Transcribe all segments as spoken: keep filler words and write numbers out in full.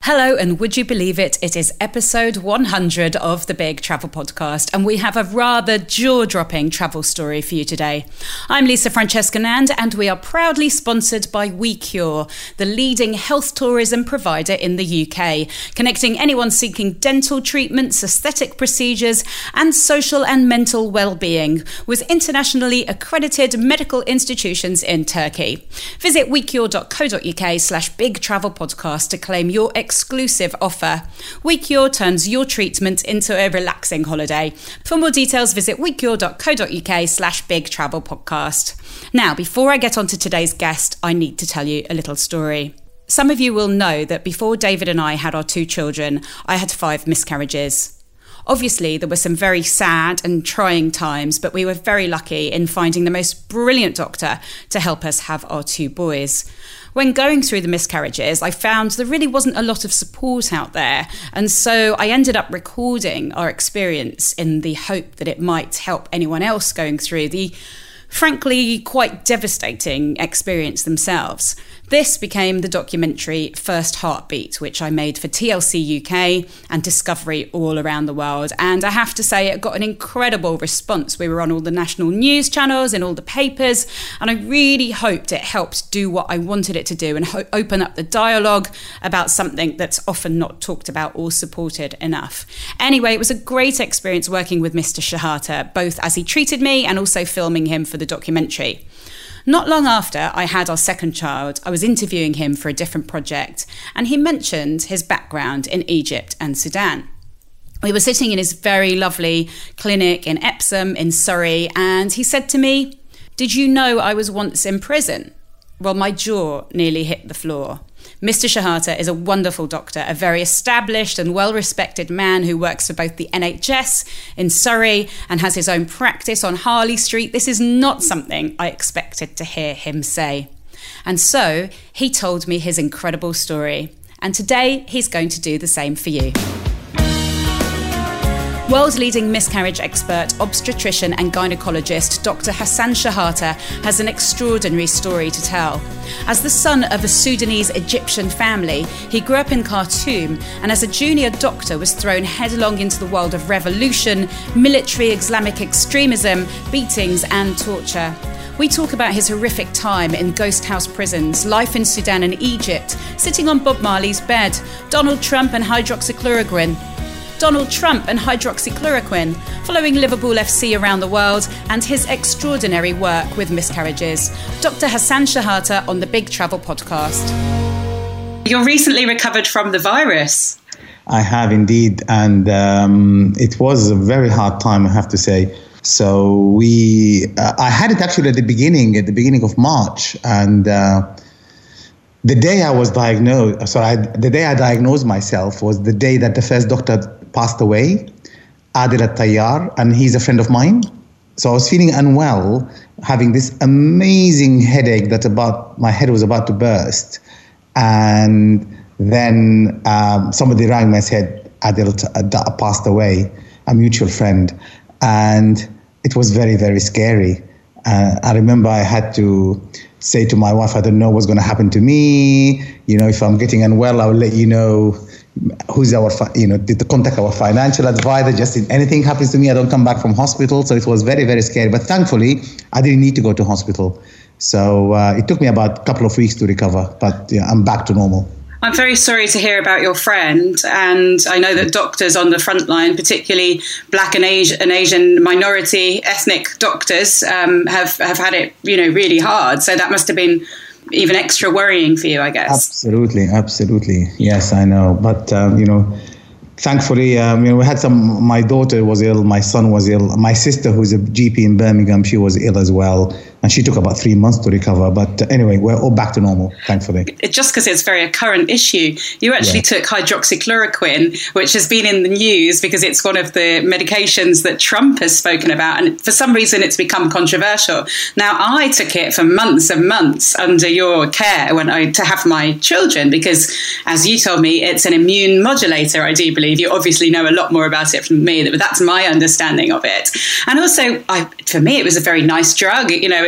Hello, and would you believe it? It is episode one hundred of the Big Travel Podcast, and we have a rather jaw-dropping travel story for you today. I'm Lisa Francesca-Nand, and we are proudly sponsored by WeCure, the leading health tourism provider in the U K, connecting anyone seeking dental treatments, aesthetic procedures, and social and mental well-being with internationally accredited medical institutions in Turkey. Visit wecure.co.uk slash Big Travel Podcast to claim your exclusive offer. WeCure turns your treatment into a relaxing holiday. For more details, visit wecure.co.uk slash Big Travel Podcast. Now, before I get on to today's guest, I need to tell you a little story. Some of you will know that before David and I had our two children, I had five miscarriages. Obviously, there were some very sad and trying times, but we were very lucky in finding the most brilliant doctor to help us have our two boys. When going through the miscarriages, I found there really wasn't a lot of support out there. And so I ended up recording our experience in the hope that it might help anyone else going through the, frankly, quite devastating experience themselves. This became the documentary First Heartbeat, which I made for T L C U K and Discovery all around the world. And I have to say, it got an incredible response. We were on all the national news channels and all the papers, and I really hoped it helped do what I wanted it to do and ho- open up the dialogue about something that's often not talked about or supported enough. Anyway, it was a great experience working with Mister Shahata, both as he treated me and also filming him for the documentary. Not long after I had our second child, I was interviewing him for a different project, and he mentioned his background in Egypt and Sudan. We were sitting in his very lovely clinic in Epsom in Surrey, and he said to me, "Did you know I was once in prison?" Well, my jaw nearly hit the floor. Mister Shahata is a wonderful doctor, a very established and well-respected man who works for both the N H S in Surrey and has his own practice on Harley Street. This is not something I expected to hear him say. And so he told me his incredible story. And today he's going to do the same for you. World-leading miscarriage expert, obstetrician and gynecologist Doctor Hassan Shahata has an extraordinary story to tell. As the son of a Sudanese Egyptian family, he grew up in Khartoum and as a junior doctor was thrown headlong into the world of revolution, military Islamic extremism, beatings and torture. We talk about his horrific time in ghost house prisons, life in Sudan and Egypt, sitting on Bob Marley's bed, Donald Trump and hydroxychloroquine, Donald Trump and hydroxychloroquine, following Liverpool F C around the world, and his extraordinary work with miscarriages. Doctor Hassan Shahata on the Big Travel Podcast. You're recently recovered from the virus. I have indeed, and um, it was a very hard time, I have to say. So we, uh, I had it actually at the beginning, at the beginning of March, and uh, the day I was diagnosed, sorry, I, the day I diagnosed myself was the day that the first doctor passed away, Adil Al-Tayyar, and he's a friend of mine. So I was feeling unwell, having this amazing headache that about my head was about to burst. And then um, somebody rang me and said, Adil uh, passed away, a mutual friend. And it was very, very scary. Uh, I remember I had to say to my wife, I don't know what's going to happen to me. You know, if I'm getting unwell, I'll let you know who's our, you know, to contact our financial advisor. Just if anything happens to me, I don't come back from hospital. So it was very, very scary. But thankfully, I didn't need to go to hospital. So uh, it took me about a couple of weeks to recover. But yeah, I'm back to normal. I'm very sorry to hear about your friend, and I know that doctors on the front line, particularly Black and Asian, and Asian minority ethnic doctors, um, have, have had it, you know, really hard. So that must have been even extra worrying for you, I guess. Absolutely, absolutely. Yes, I know. But, um, you know, thankfully, um, you know, we had some, my daughter was ill, my son was ill, my sister, who's a G P in Birmingham, she was ill as well. And she took about three months to recover. But uh, anyway, we're all back to normal, thankfully. Just because it's very a current issue, you actually yeah. took hydroxychloroquine, which has been in the news because it's one of the medications that Trump has spoken about. And for some reason, it's become controversial. Now, I took it for months and months under your care when I to have my children, because as you told me, it's an immune modulator, I do believe. You obviously know a lot more about it from me, but that's my understanding of it. And also, I, for me, it was a very nice drug. You know,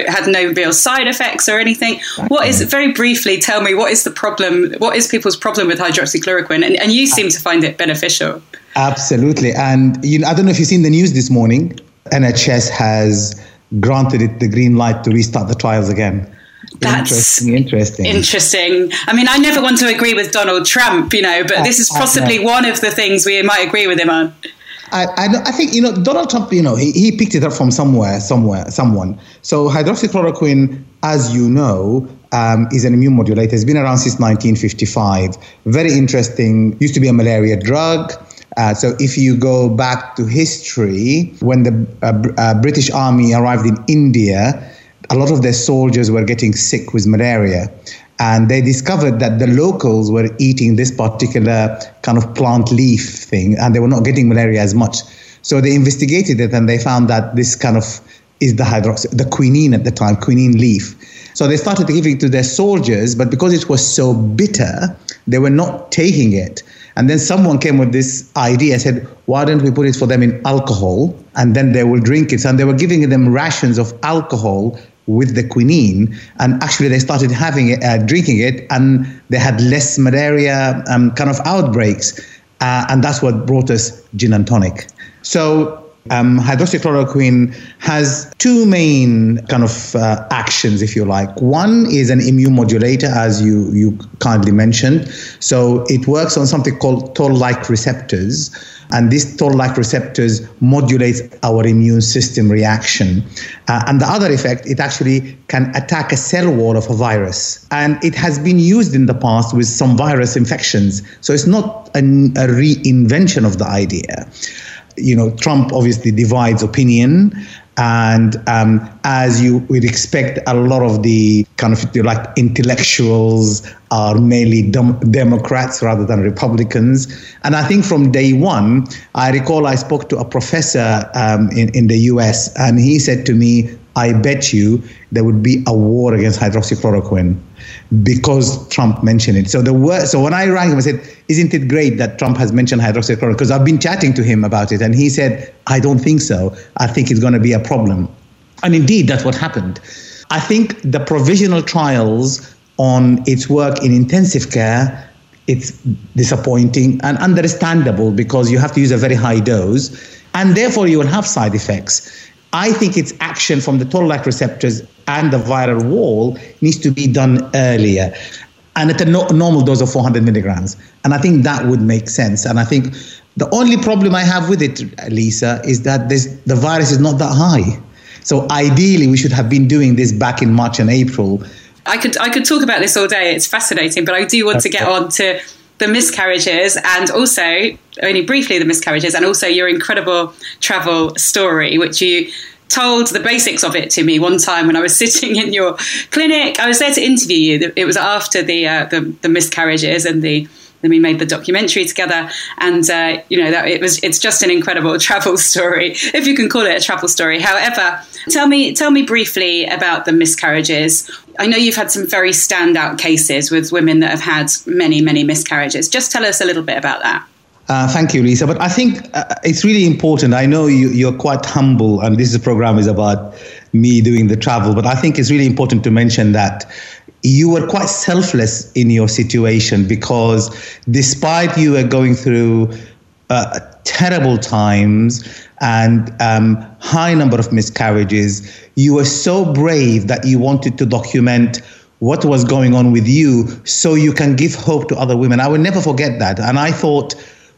it had no real side effects or anything. What is, very briefly, tell me, what is the problem? What is people's problem with hydroxychloroquine? And, and you seem to find it beneficial. Absolutely. And you know, I don't know if you've seen the news this morning. N H S has granted it the green light to restart the trials again. That's interesting, interesting. Interesting. I mean, I never want to agree with Donald Trump, you know, but uh, this is possibly uh, one of the things we might agree with him on. I, I, I think, you know, Donald Trump, you know, he, he picked it up from somewhere, somewhere, someone. So hydroxychloroquine, as you know, um, is an immune modulator. It's been around since nineteen fifty-five. Very interesting. Used to be a malaria drug. Uh, so if you go back to history, when the uh, uh, British Army arrived in India, a lot of their soldiers were getting sick with malaria. And they discovered that the locals were eating this particular kind of plant leaf thing, and they were not getting malaria as much. So they investigated it, and they found that this kind of is the hydroxy, the quinine at the time, quinine leaf. So they started giving it to their soldiers, but because it was so bitter, they were not taking it. And then someone came with this idea, said, why don't we put it for them in alcohol, and then they will drink it. So, and they were giving them rations of alcohol with the quinine, and actually they started having it, uh, drinking it, and they had less malaria um, kind of outbreaks, uh, and that's what brought us gin and tonic. So um, hydroxychloroquine has two main kind of uh, actions, if you like. One is an immune modulator, as you, you kindly mentioned. So it works on something called toll-like receptors, and these toll-like receptors modulate our immune system reaction. Uh, and the other effect, it actually can attack a cell wall of a virus. And it has been used in the past with some virus infections. So it's not a, a reinvention of the idea. You know, Trump obviously divides opinion. And um, as you would expect, a lot of the kind of like intellectuals are mainly dem- Democrats rather than Republicans. And I think from day one, I recall I spoke to a professor um, in, in the U S, and he said to me, I bet you there would be a war against hydroxychloroquine because Trump mentioned it. So the word, so when I rang him, I said, isn't it great that Trump has mentioned hydroxychloroquine? Because I've been chatting to him about it, and he said, I don't think so. I think it's going to be a problem. And indeed, that's what happened. I think the provisional trials on its work in intensive care, it's disappointing and understandable because you have to use a very high dose, and therefore you will have side effects. I think its action from the toll-like receptors and the viral wall needs to be done earlier and at a no- normal dose of four hundred milligrams. And I think that would make sense. And I think the only problem I have with it, Lisa, is that this, the virus is not that high. So ideally, we should have been doing this back in March and April. I could I could talk about this all day. It's fascinating, but I do want to get on to the miscarriages and also, only briefly, the miscarriages and also your incredible travel story, which you told the basics of it to me one time when I was sitting in your clinic. I was there to interview you. It was after the uh, the, the miscarriages and the then we made the documentary together, and uh, you know that it was it's just an incredible travel story, if you can call it a travel story. However, tell me tell me briefly about the miscarriages. I know you've had some very standout cases with women that have had many many miscarriages. Just tell us a little bit about that. Uh, thank you, Lisa. But I think uh, it's really important. I know you, you're quite humble, and this program is about me doing the travel, but I think it's really important to mention that you were quite selfless in your situation, because despite you were going through uh, terrible times and um, high number of miscarriages, you were so brave that you wanted to document what was going on with you so you can give hope to other women. I will never forget that. And I thought,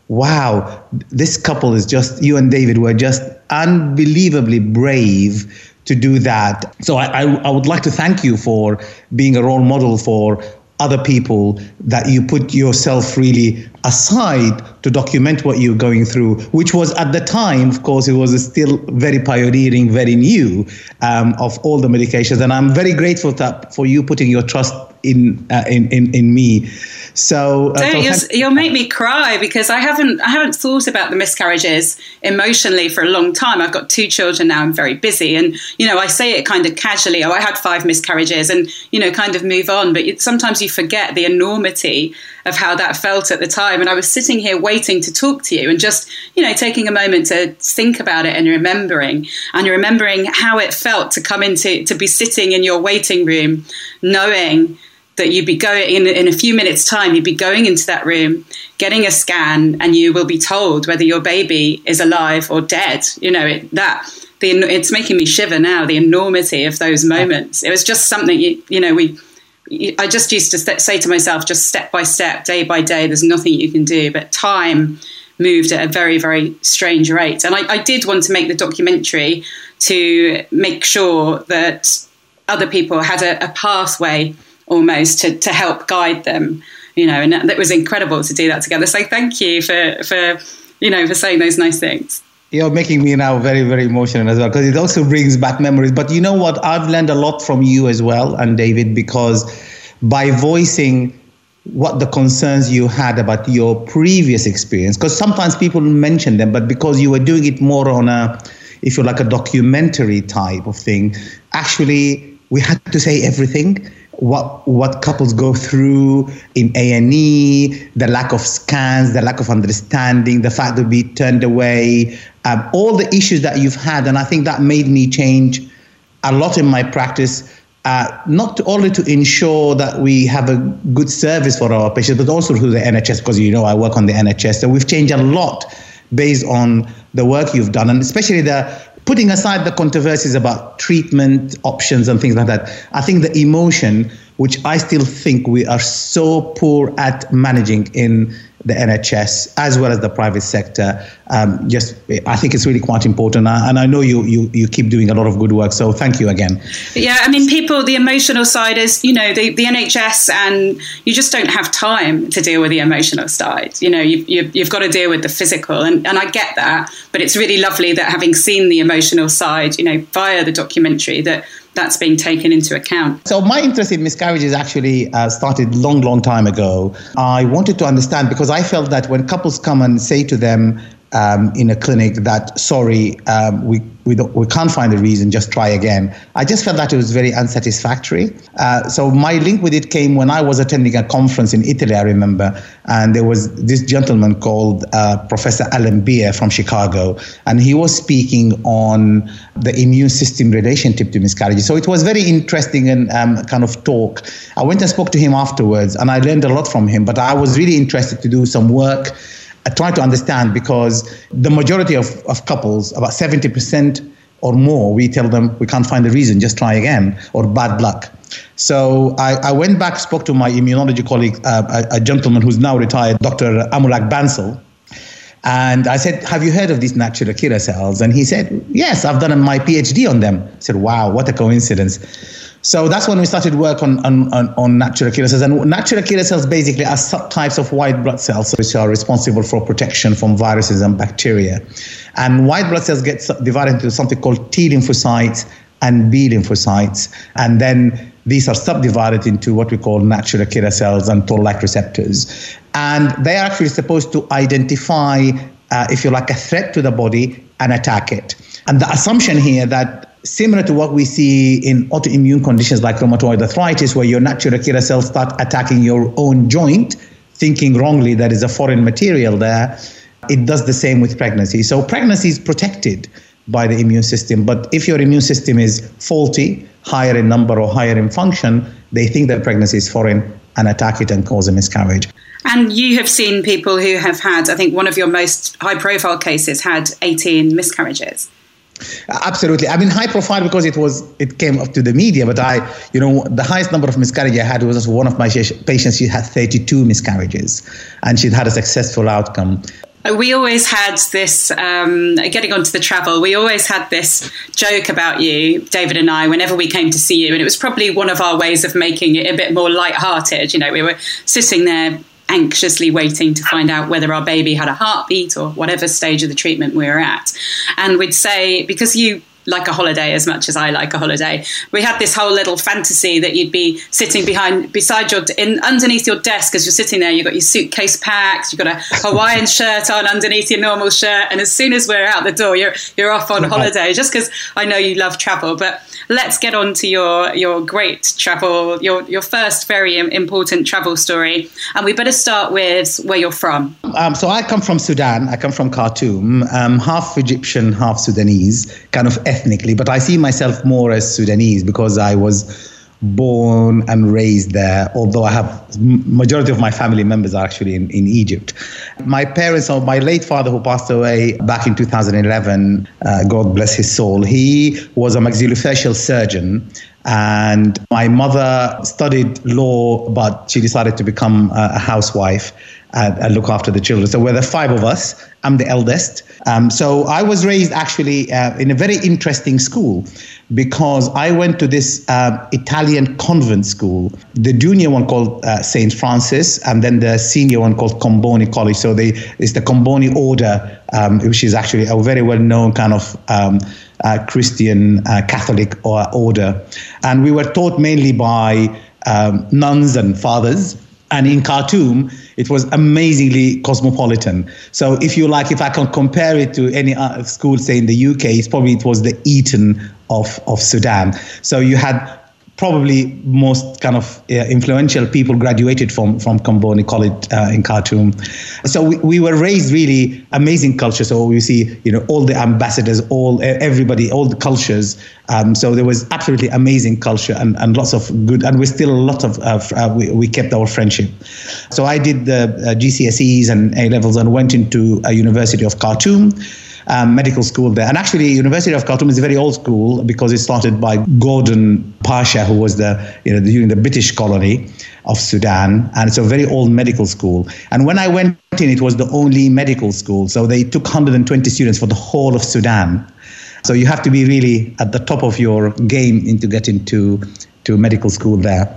wow, this couple is just, you and David were just unbelievably brave to do that. So I, I, I would like to thank you for being a role model for other people, that you put yourself really aside to document what you're going through, which was at the time, of course, it was still very pioneering, very new um, of all the medications. And I'm very grateful to, for you putting your trust in uh, in, in in me. So, uh, Don't, so you'll, you'll make me cry, because I haven't I haven't thought about the miscarriages emotionally for a long time. I've got two children now. I'm very busy, and you know I say it kind of casually. Oh, I had five miscarriages, and you know, kind of move on. But it, sometimes you forget the enormity of how that felt at the time. time, and I was sitting here waiting to talk to you and just, you know, taking a moment to think about it and remembering and remembering how it felt to come into, to be sitting in your waiting room, knowing that you'd be going in, in a few minutes time, you'd be going into that room, getting a scan, and you will be told whether your baby is alive or dead. You know, it, that the, it's making me shiver now, the enormity of those moments. It was just something, you, you know, we, I just used to st- say to myself, just step by step, day by day, there's nothing you can do. But time moved at a very, very strange rate. And I, I did want to make the documentary to make sure that other people had a, a pathway almost to, to help guide them, you know, and that, that was incredible to do that together. So thank you for, for, you know, for saying those nice things. You're making me now very, very emotional as well, because it also brings back memories. But you know what? I've learned a lot from you as well, and David, because by voicing what the concerns you had about your previous experience, because sometimes people mention them, but because you were doing it more on a, if you like, a documentary type of thing, actually we had to say everything. What what couples go through in A and E, the lack of scans, the lack of understanding, the fact that we turned away, um, all the issues that you've had. And I think that made me change a lot in my practice, uh, not to, only to ensure that we have a good service for our patients, but also through the N H S, because, you know, I work on the N H S. So we've changed a lot based on the work you've done, and especially the putting aside the controversies about treatment options and things like that. I think the emotion, which I still think we are so poor at managing in the N H S as well as the private sector, um, just I think it's really quite important. And I know you, you you keep doing a lot of good work. So thank you again. Yeah, I mean, people, the emotional side is, you know, the, the N H S, and you just don't have time to deal with the emotional side. You know, you've, you've, you've got to deal with the physical. And, and I get that. But it's really lovely that having seen the emotional side, you know, via the documentary, that that's being taken into account. So my interest in miscarriages actually uh, started long, long time ago. I wanted to understand, because I felt that when couples come and say to them um, in a clinic that, sorry, um, we we, don't, we can't find a reason, just try again, I just felt that it was very unsatisfactory. Uh, so my link with it came when I was attending a conference in Italy, I remember, and there was this gentleman called uh, Professor Alan Beer from Chicago, and he was speaking on the immune system relationship to miscarriages. So it was very interesting and um, kind of talk. I went and spoke to him afterwards, and I learned a lot from him, but I was really interested to do some work. I tried to understand, because the majority of, of couples, about seventy percent or more, we tell them we can't find a reason, just try again, or bad luck. So I, I went back, spoke to my immunology colleague, uh, a, a gentleman who's now retired, Doctor Amulak Bansal. And I said, have you heard of these natural killer cells? And he said, yes, I've done my PhD on them. I said, wow, what a coincidence. So that's when we started work on, on, on, on natural killer cells. And natural killer cells basically are subtypes of white blood cells, which are responsible for protection from viruses and bacteria. And white blood cells get divided into something called T lymphocytes and B lymphocytes. And then these are subdivided into what we call natural killer cells and toll-like receptors. And they are actually supposed to identify, uh, if you like, a threat to the body and attack it. And the assumption here that, similar to what we see in autoimmune conditions like rheumatoid arthritis, where your natural killer cells start attacking your own joint, thinking wrongly that is a foreign material there, it does the same with pregnancy. So pregnancy is protected by the immune system. But if your immune system is faulty, higher in number or higher in function, they think that pregnancy is foreign and attack it and cause a miscarriage. And you have seen people who have had, I think one of your most high-profile cases had eighteen miscarriages. Absolutely. I mean, high profile because it was it came up to the media. But I, you know, the highest number of miscarriages I had was one of my patients. She had thirty-two miscarriages, and she'd had a successful outcome. We always had this, um, getting onto the travel, we always had this joke about you, David and I, whenever we came to see you. And it was probably one of our ways of making it a bit more lighthearted. You know, we were sitting there anxiously waiting to find out whether our baby had a heartbeat or whatever stage of the treatment we were at. And we'd say, because you like a holiday as much as I like a holiday. We had this whole little fantasy that you'd be sitting behind, beside your, in underneath your desk as you're sitting there. You've got your suitcase packed, you've got a Hawaiian shirt on underneath your normal shirt, and as soon as we're out the door, you're you're off on holiday. Just because I know you love travel, but let's get on to your your great travel, your your first very important travel story, and we better start with where you're from. Um, so I come from Sudan. I come from Khartoum. Um, half Egyptian, half Sudanese, kind of ethnically, but I see myself more as Sudanese because I was born and raised there, although I have majority of my family members are actually in, in Egypt. My parents, or my late father who passed away back in two thousand eleven, uh, God bless his soul, he was a maxillofacial surgeon. And my mother studied law, but she decided to become a housewife and, and look after the children. So we're the five of us. I'm the eldest. Um, so I was raised actually uh, in a very interesting school because I went to this uh, Italian convent school, the junior one called uh, Saint Francis, and then the senior one called Comboni College. So they, it's the Comboni Order, um, which is actually a very well-known kind of um, uh, Christian uh, Catholic or order. And we were taught mainly by um, nuns and fathers. And in Khartoum, it was amazingly cosmopolitan. So if you like, if I can compare it to any uh, school, say in the U K, it's probably it was the Eton of, of Sudan. So you had probably most kind of uh, influential people graduated from, from Comboni College uh, in Khartoum. So we, we were raised really amazing culture. So we see, you know, all the ambassadors, all everybody, all the cultures. Um, so there was absolutely amazing culture and, and lots of good, and we still a lot of, uh, uh, we, we kept our friendship. So I did the uh, G C S Es and A levels and went into a University of Khartoum. Um, medical school there. And actually, University of Khartoum is a very old school because it started by Gordon Pasha, who was the, you know, during the British colony of Sudan. And it's a very old medical school. And when I went in, it was the only medical school. So they took one hundred twenty students for the whole of Sudan. So you have to be really at the top of your game into getting to, to medical school there.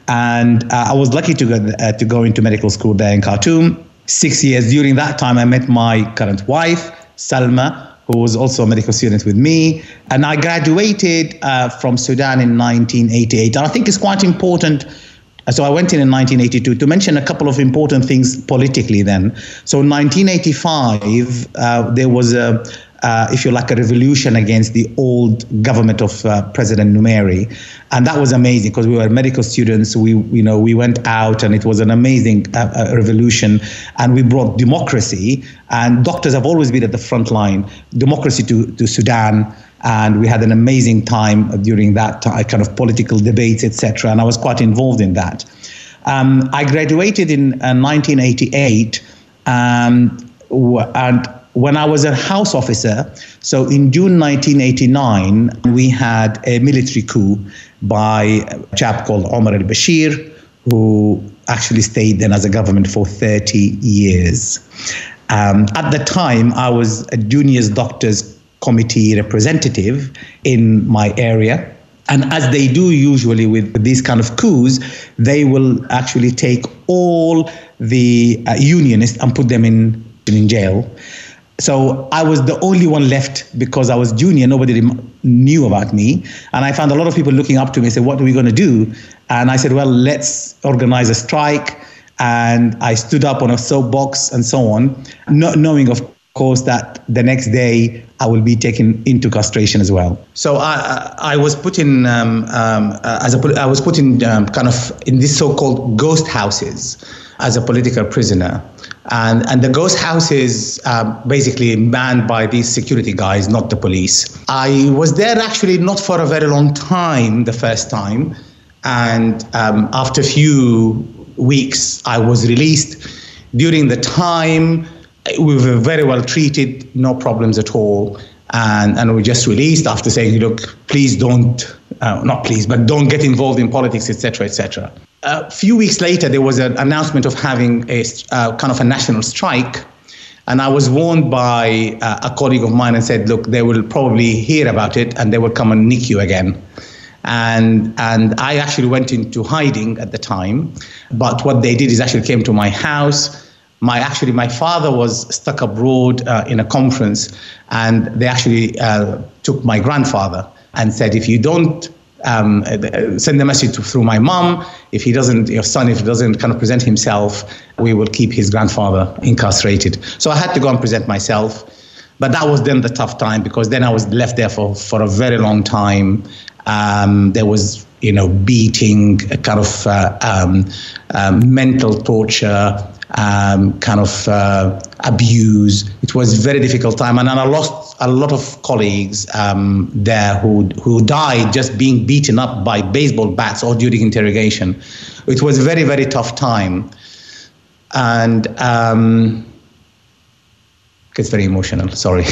And uh, I was lucky to go, uh, to go into medical school there in Khartoum. Six years. During that time, I met my current wife, Salma, who was also a medical student with me. And I graduated uh, from Sudan in nineteen eighty-eight. And I think it's quite important. So I went in in nineteen eighty-two to mention a couple of important things politically then. So in nineteen eighty-five, uh, there was a, uh, if you like, a revolution against the old government of uh, President Numeri. And that was amazing because we were medical students. We, you know, we went out and it was an amazing uh, uh, revolution. And we brought democracy. And doctors have always been at the front line, democracy to, to Sudan. And we had an amazing time during that time, kind of political debates, et cetera. And I was quite involved in that. Um, I graduated in uh, nineteen eighty-eight. Um, and when I was a house officer, so in June nineteen eighty-nine, we had a military coup by a chap called Omar al-Bashir, who actually stayed then as a government for thirty years. Um, at the time, I was a juniors doctors committee representative in my area. And as they do usually with these kind of coups, they will actually take all the uh, unionists and put them in, in jail. So I was the only one left because I was junior. Nobody knew about me. And I found a lot of people looking up to me and said, what are we going to do? And I said, well, let's organize a strike. And I stood up on a soapbox and so on, not knowing, of course, that the next day I will be taken into castration as well. So I, I was put in um, um, as a I was put in um, kind of in these so-called ghost houses as a political prisoner. And, and the ghost houses are basically manned by these security guys, not the police. I was there actually not for a very long time the first time. And um, after a few weeks, I was released. During the time, we were very well treated, no problems at all. And, and we just released after saying, look, please don't, uh, not please, but don't get involved in politics, et cetera, et cetera. A few weeks later, there was an announcement of having a uh, kind of a national strike. And I was warned by uh, a colleague of mine and said, look, they will probably hear about it and they will come and nick you again. And and I actually went into hiding at the time. But what they did is actually came to my house. My actually, my father was stuck abroad uh, in a conference, and they actually uh, took my grandfather and said, if you don't um, send the message to, through my mom, if he doesn't, your son, if he doesn't kind of present himself, we will keep his grandfather incarcerated. So I had to go and present myself. But that was then the tough time, because then I was left there for, for a very long time. Um, there was, you know, beating, kind of uh, um, um, mental torture, um, kind of uh, abuse. It was a very difficult time. And then I lost a lot of colleagues um, there who who died just being beaten up by baseball bats or during interrogation. It was a very, very tough time. And um, it's very emotional, sorry.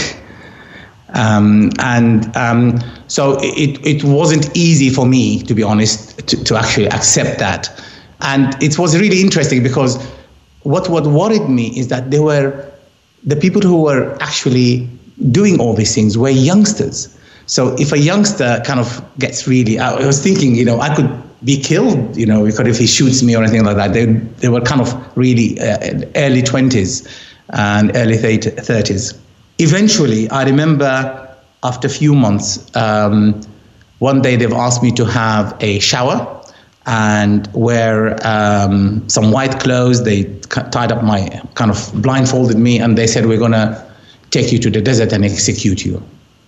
Um, and um, so it, it wasn't easy for me, to be honest, to, to actually accept that. And it was really interesting, because what, what worried me is that they were, the people who were actually doing all these things were youngsters. So if a youngster kind of gets really, I was thinking, you know, I could be killed, you know, if he shoots me or anything like that. They, they were kind of really uh, early twenties and early thirties. Eventually, I remember after a few months, um, one day they've asked me to have a shower and wear um, some white clothes. They tied up my, kind of blindfolded me, and they said, we're going to take you to the desert and execute you.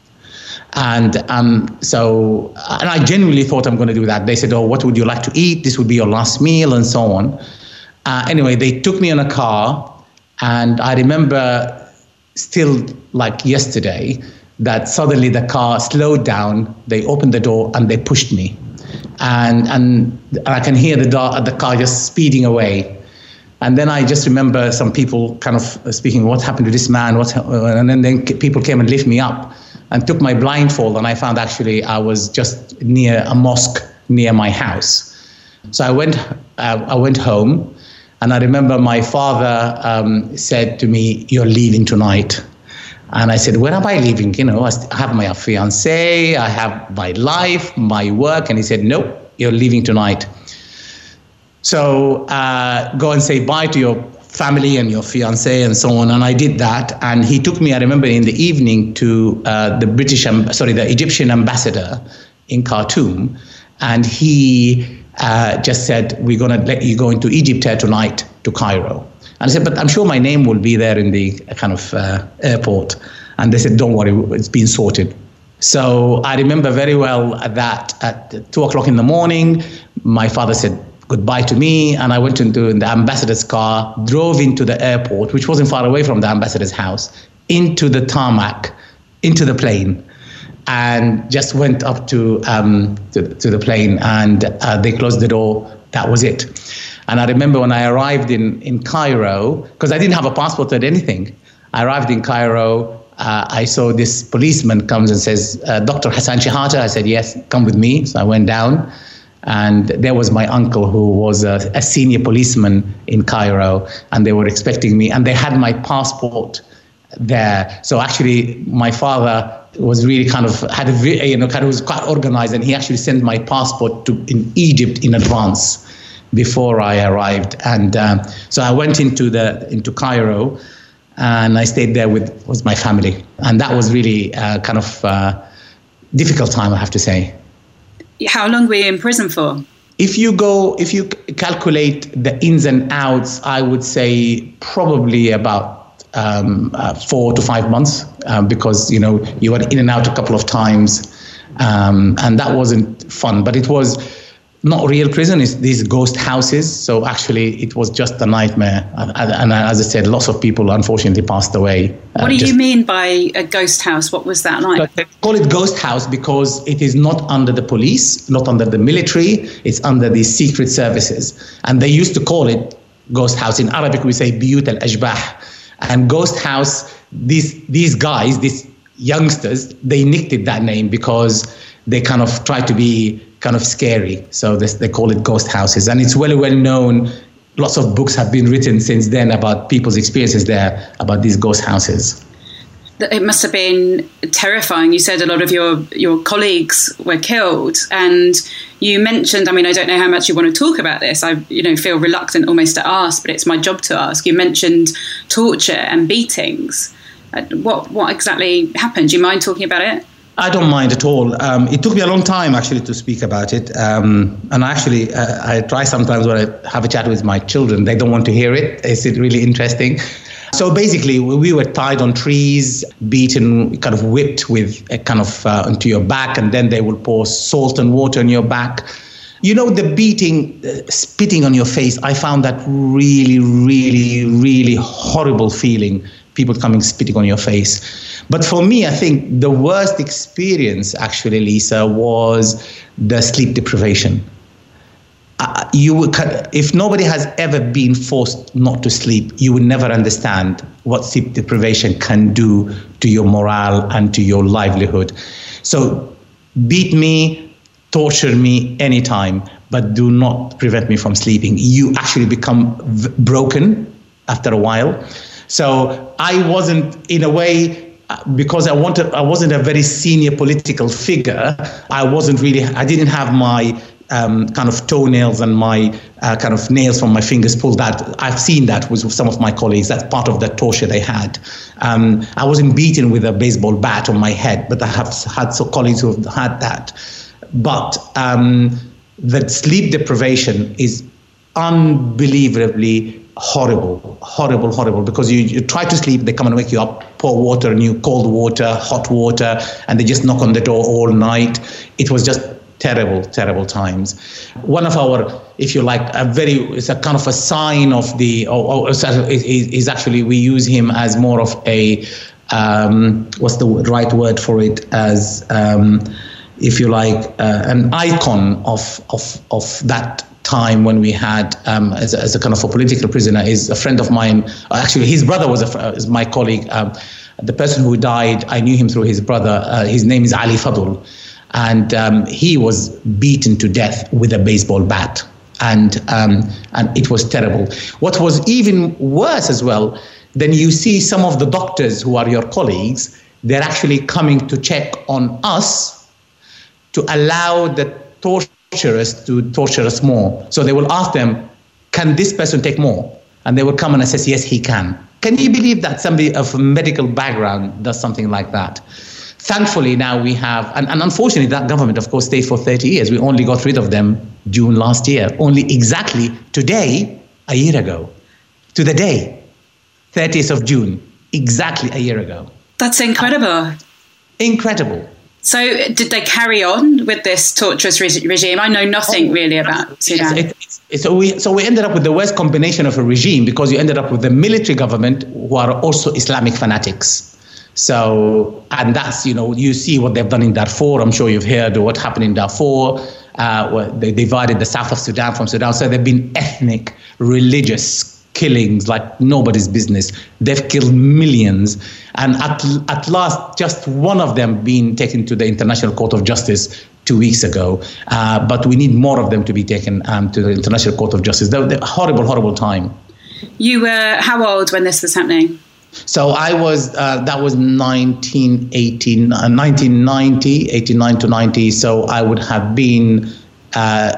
And um, so, and I genuinely thought I'm going to do that. They said, oh, what would you like to eat? This would be your last meal, and so on. Uh, anyway, they took me in a car, and I remember still like yesterday that suddenly the car slowed down, they opened the door and they pushed me. And and I can hear the, door, the car just speeding away. And then I just remember some people kind of speaking, what happened to this man? What? And then, then people came and lifted me up and took my blindfold, and I found actually I was just near a mosque near my house. So I went, uh, I went home. And I remember my father um, said to me, you're leaving tonight. And I said, where am I leaving? You know, I have my fiancé, I have my life, my work. And he said, no, you're leaving tonight. So uh, go and say bye to your family and your fiancé and so on. And I did that. And he took me, I remember, in the evening to uh, the British, sorry, the Egyptian ambassador in Khartoum. And he Uh, just said, we're going to let you go into Egypt here tonight to Cairo. And I said, but I'm sure my name will be there in the kind of uh, airport. And they said, don't worry, it's been sorted. So I remember very well that at two o'clock in the morning, my father said goodbye to me, and I went into the ambassador's car, drove into the airport, which wasn't far away from the ambassador's house, into the tarmac, into the plane. And just went up to um, to, to the plane, and uh, they closed the door. That was it. And I remember when I arrived in, in Cairo, because I didn't have a passport or anything. I arrived in Cairo. Uh, I saw this policeman comes and says, uh, Doctor Hassan Shihata. I said, yes, come with me. So I went down. And there was my uncle, who was a, a senior policeman in Cairo. And they were expecting me. And they had my passport there. So actually, my father was really kind of had a, you know, kind of was quite organized, and he actually sent my passport to in Egypt in advance before I arrived. And um, so I went into the into Cairo, and I stayed there with was my family, and that was really uh, kind of uh, difficult time, I have to say. How long were you in prison for? If you go, if you calculate the ins and outs, I would say probably about Um, uh, four to five months, um, because, you know, you were in and out a couple of times, um, and that wasn't fun. But it was not real prison, it's these ghost houses. So actually, it was just a nightmare. And, and as I said, lots of people unfortunately passed away. What uh, do you mean by a ghost house? What was that like? They call it ghost house because it is not under the police, not under the military. It's under the secret services. And they used to call it ghost house. In Arabic, we say biyut al-ashbah. And ghost house, these these guys, these youngsters, they nicked it that name because they kind of try to be kind of scary. So this, they call it ghost houses. And it's well, well known. Lots of books have been written since then about people's experiences there, about these ghost houses. it must have been terrifying. You said a lot of your, your colleagues were killed, and you mentioned, I mean, I don't know how much you want to talk about this. I, you know, feel reluctant almost to ask, but it's my job to ask. You mentioned torture and beatings. What what exactly happened? Do you mind talking about it? I don't mind at all. Um, it took me a long time, actually, to speak about it. Um, and actually, uh, I try sometimes when I have a chat with my children, they don't want to hear it. It's really interesting. So basically, we were tied on trees, beaten, kind of whipped with a kind of uh, onto your back, and then they will pour salt and water on your back. You know, the beating, uh, spitting on your face, I found that really, really, really horrible feeling. People coming spitting on your face. But for me, I think the worst experience, actually, Lisa, was the sleep deprivation. Uh, you would, if nobody has ever been forced not to sleep, you would never understand what sleep deprivation can do to your morale and to your livelihood. So beat me, torture me anytime, but do not prevent me from sleeping. You actually become v- broken after a while. So I wasn't, in a way, because I wanted, I wasn't a very senior political figure. I wasn't really, I didn't have my um, kind of toenails and my uh, kind of nails from my fingers pulled out. I've seen that with some of my colleagues. That's part of the torture they had. Um, I wasn't beaten with a baseball bat on my head, but I have had some colleagues who have had that. But um, the sleep deprivation is unbelievably horrible, horrible, horrible, because you, you try to sleep, they come and wake you up, pour water on you, cold water, hot water, and they just knock on the door all night. It was just terrible, terrible times. One of our, if you like, a very, it's a kind of a sign of the, or, or is actually, we use him as more of a, um, what's the right word for it, as, um, if you like, uh, an icon of, of, of that time when we had, um, as, a, as a kind of a political prisoner, is a friend of mine. Actually, his brother was a, is my colleague. Um, the person who died, I knew him through his brother. Uh, his name is Ali Fadl. And um, he was beaten to death with a baseball bat. And, um, and it was terrible. What was even worse as well, then you see some of the doctors who are your colleagues, they're actually coming to check on us to allow the torture us to torture us more. So they will ask them, can this person take more? And they will come and assess, yes, he can. Can you believe that somebody of a medical background does something like that? Thankfully, now we have, and, and unfortunately, that government, of course, stayed for thirty years. We only got rid of them June last year, only exactly today, a year ago. To the day, thirtieth of June, exactly a year ago. That's incredible. Incredible. So did they carry on with this torturous re- regime? I know nothing really about Sudan. It, it, it, so, we, so we ended up with the worst combination of a regime, because you ended up with the military government who are also Islamic fanatics. So, and that's, you know, you see what they've done in Darfur. I'm sure you've heard what happened in Darfur. Uh, where they divided the south of Sudan from Sudan. So there have been ethnic, religious killings like nobody's business. They've killed millions. And at, at last, just one of them being taken to the International Court of Justice two weeks ago. Uh, but we need more of them to be taken um, to the International Court of Justice. They, they, horrible, horrible time. You were how old when this was happening? So I was, uh, that was nineteen eighteen, uh, nineteen ninety, eighty-nine to ninety. So I would have been uh,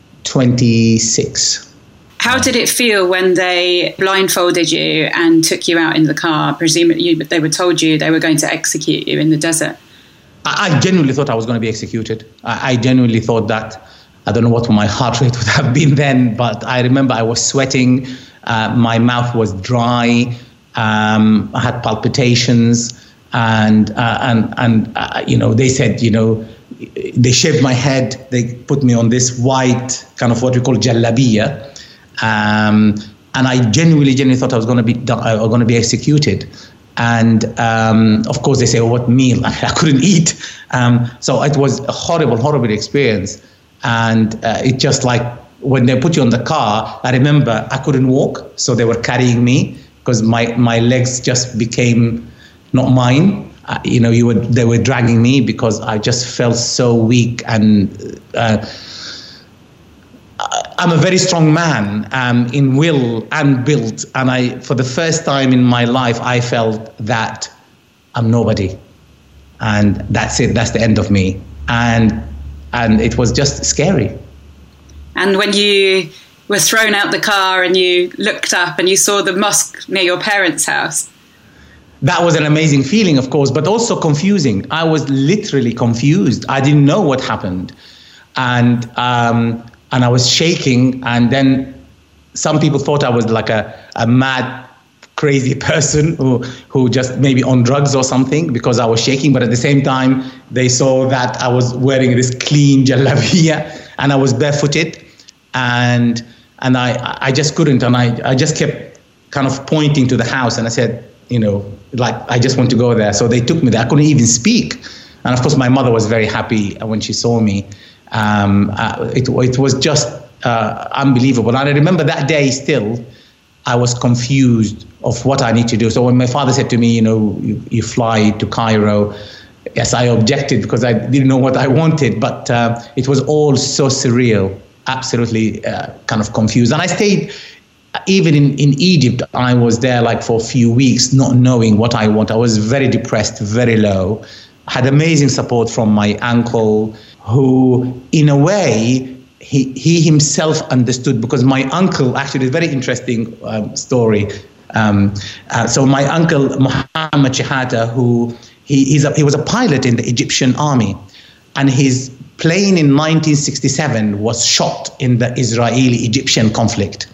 twenty-six. How did it feel when they blindfolded you and took you out in the car? Presumably you, they were told you they were going to execute you in the desert. I, I genuinely thought I was going to be executed. I, I genuinely thought that. I don't know what my heart rate would have been then, but I remember I was sweating. Uh, my mouth was dry. Um, I had palpitations, and uh, and and uh, you know, they said, you know, they shaved my head. They put me on this white kind of what we call jallabiya, um, and I genuinely, genuinely thought I was going to be I was going to be executed. And um, of course, they say, oh, what meal? I couldn't eat. Um, so it was a horrible, horrible experience. And uh, it just like when they put you on the car, I remember I couldn't walk, so they were carrying me, because my, my legs just became not mine. Uh, you know, you were they were dragging me because I just felt so weak. And uh, I'm a very strong man um, in will and built. And I, for the first time in my life, I felt that I'm nobody. And that's it, that's the end of me. And and it was just scary. And when you were thrown out the car and you looked up and you saw the mosque near your parents' house? That was an amazing feeling, of course, but also confusing. I was literally confused. I didn't know what happened. And um, and I was shaking. And then some people thought I was like a, a mad, crazy person who, who just maybe on drugs or something because I was shaking. But at the same time, they saw that I was wearing this clean jalabiya and I was barefooted. And and I, I just couldn't. And I, I just kept kind of pointing to the house. And I said, you know, like, I just want to go there. So they took me there. I couldn't even speak. And of course, my mother was very happy when she saw me. Um, uh, it, it was just uh, unbelievable. And I remember that day still, I was confused of what I need to do. So when my father said to me, you know, you, you fly to Cairo, yes, I objected because I didn't know what I wanted. But uh, it was all so surreal, absolutely uh, kind of confused. And I stayed, even in, in Egypt, I was there like for a few weeks, not knowing what I want. I was very depressed, very low. I had amazing support from my uncle, who, in a way, he he himself understood, because my uncle, actually, a very interesting um, story. Um, uh, so my uncle, Mohammed Shahata, who he he's a, he was a pilot in the Egyptian army, and his plane in nineteen sixty-seven was shot in the Israeli-Egyptian conflict.